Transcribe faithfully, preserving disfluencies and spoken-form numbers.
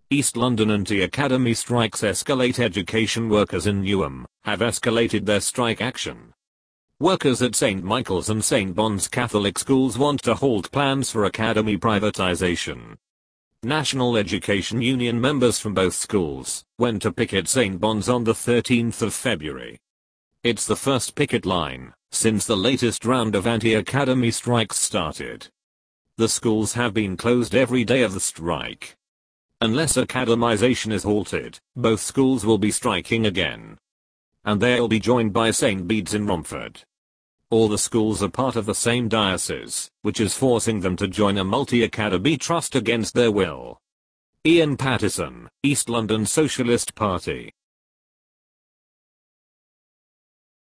East London Anti-Academy strikes escalate. Education workers in Newham have escalated their strike action. Workers at Saint Michael's and Saint Bond's Catholic schools want to halt plans for academy privatization. National Education Union members from both schools went to picket Saint Bond's on the thirteenth of February. It's the first picket line since the latest round of anti-academy strikes started. The schools have been closed every day of the strike. Unless academization is halted, both schools will be striking again. And they'll be joined by Saint Bede's in Romford. All the schools are part of the same diocese, which is forcing them to join a multi-academy trust against their will. Ian Pattison, East London Socialist Party.